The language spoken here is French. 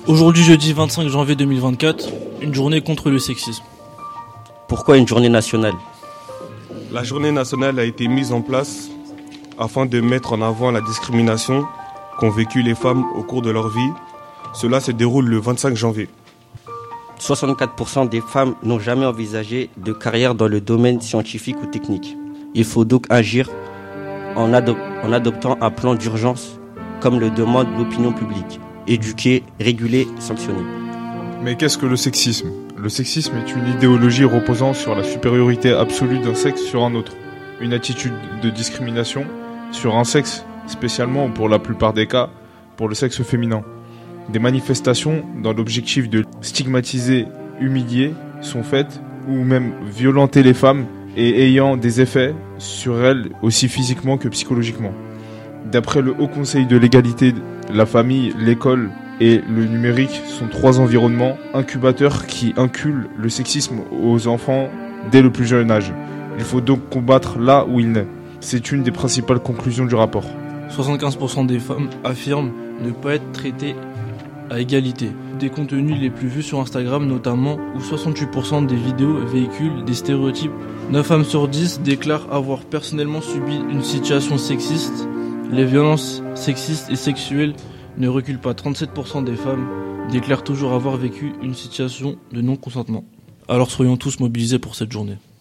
Aujourd'hui, jeudi 25 janvier 2024, une journée contre le sexisme. Pourquoi une journée nationale ? La journée nationale a été mise en place afin de mettre en avant la discrimination qu'ont vécu les femmes au cours de leur vie. Cela se déroule le 25 janvier. 64% des femmes n'ont jamais envisagé de carrière dans le domaine scientifique ou technique. Il faut donc agir en adoptant un plan d'urgence comme le demande l'opinion publique. Éduquer, réguler, sanctionner. Mais qu'est-ce que le sexisme ? Le sexisme est une idéologie reposant sur la supériorité absolue d'un sexe sur un autre. Une attitude de discrimination sur un sexe, spécialement ou pour la plupart des cas, pour le sexe féminin. Des manifestations dans l'objectif de stigmatiser, humilier sont faites ou même violenter les femmes et ayant des effets sur elles aussi physiquement que psychologiquement. D'après le Haut Conseil de l'égalité, la famille, l'école et le numérique sont 3 environnements incubateurs qui inculent le sexisme aux enfants dès le plus jeune âge. Il faut donc combattre là où il naît. C'est une des principales conclusions du rapport. 75% des femmes affirment ne pas être traitées à égalité. Des contenus les plus vus sur Instagram notamment, où 68% des vidéos véhiculent des stéréotypes. 9 femmes sur 10 déclarent avoir personnellement subi une situation sexiste. Les violences sexistes et sexuelles ne reculent pas. 37% des femmes déclarent toujours avoir vécu une situation de non-consentement. Alors soyons tous mobilisés pour cette journée.